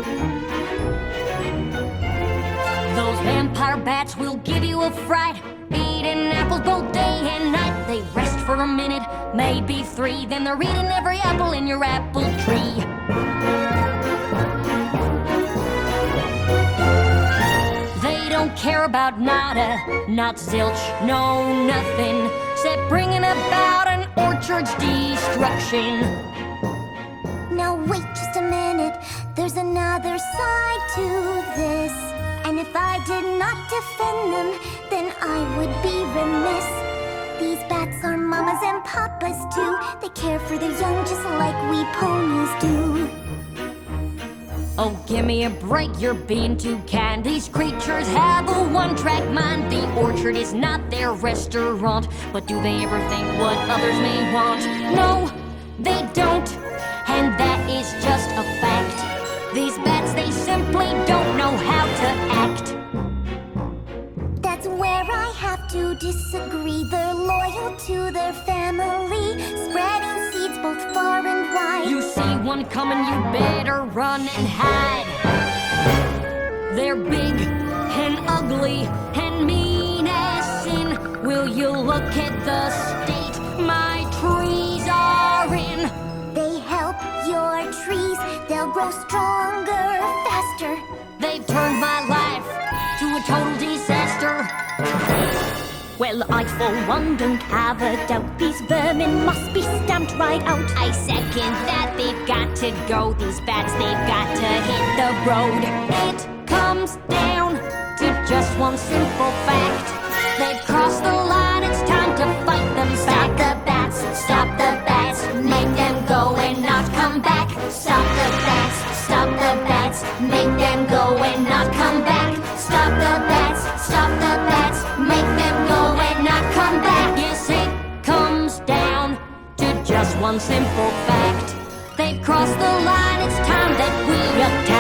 Those vampire bats will give you a fright, eating apples both day and night. They rest for a minute, maybe three, then they're eating every apple in your apple tree. They don't care about nada, not zilch, no nothing, except bringing about an orchard's destruction. Now wait just a minute, there's another side to this. And if I did not defend them, then I would be remiss. These bats are mamas and papas too. They care for their young just like we ponies do. Oh, give me a break, you're being too kind. These creatures have a one-track mind. The orchard is not their restaurant. But do they ever think what others may want? No, they don't. And that is just a fact. These bats, they simply don't know how to act. That's where I have to disagree. They're loyal to their family, spreading seeds both far and wide. You see one coming, you better run and hide. They're big and ugly and mean as sin. Will you look at the state my trees are in? They help your trees, they'll grow stronger, faster. They've turned my life to a total disaster. Well, I for one don't have a doubt. These vermin must be stamped right out. I second that, they've got to go. These bats, they've got to hit the road. It comes down to just one simple fact. They've crossed the line, it's time to fight them back. Stop the bats, stop the bats, make them go and not come back. Stop the bats, stop the bats, make them go and not come back. Stop the bats, stop the bats, make them go and not come back. Yes, it comes down to just one simple fact. They've crossed the line, it's time that we attack.